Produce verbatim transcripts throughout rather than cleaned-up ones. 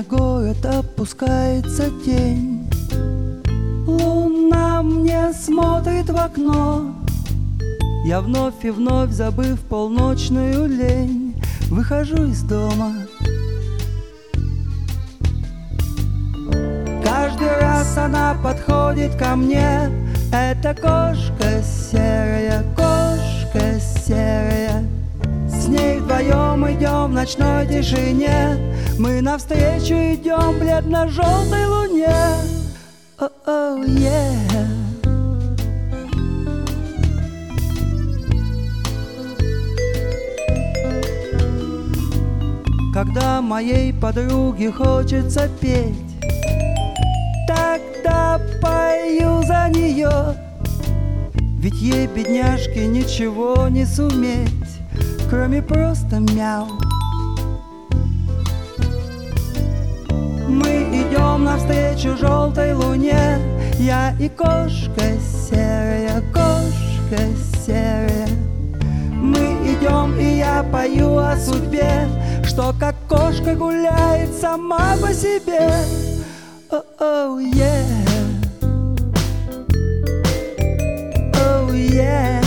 на город опускается тень. Луна мне смотрит в окно. Я вновь и вновь, забыв полночную лень, выхожу из дома. Каждый раз она подходит ко мне. Это кошка серая, кошка серая. С ней вдвоем идем в ночной тишине. Мы навстречу идем бледно-желтой луне. О-о, yeah. Когда моей подруге хочется петь, тогда пою за нее. Ведь ей, бедняжке, ничего не суметь, кроме просто мяу. Мы идем навстречу желтой луне. Я и кошка серая, кошка серая. Мы идем, и я пою о судьбе, что как кошка гуляет сама по себе. О-о, yeah. Oh, yeah.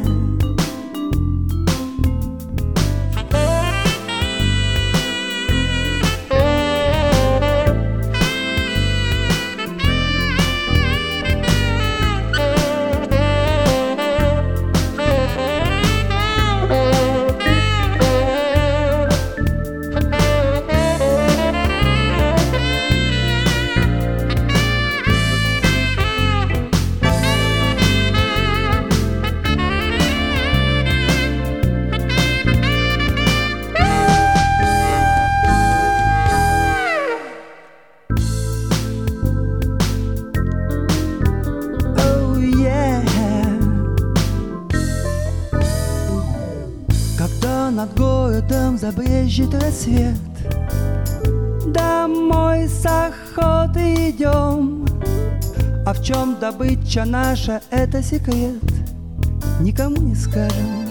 Над городом забрежет рассвет. Домой с охоты идем. А в чем добыча наша, это секрет, никому не скажем.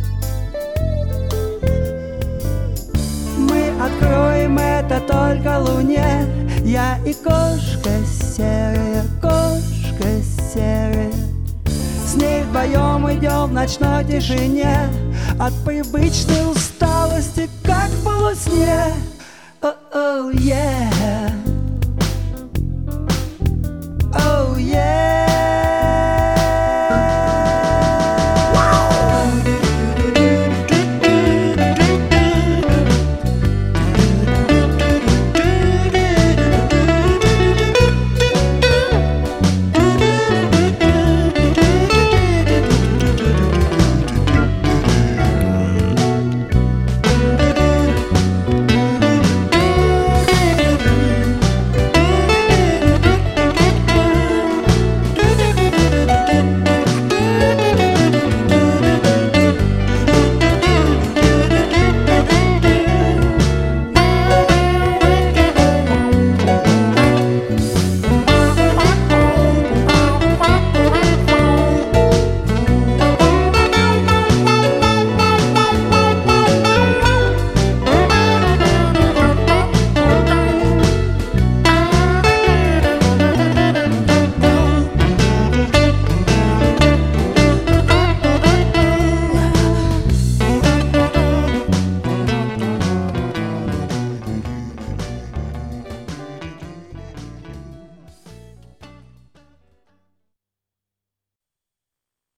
Мы откроем это только луне. Я и кошка серая, кошка серая. С ней вдвоем идем в ночной тишине. От привычной усталости, как в полусне. О-о, yeah.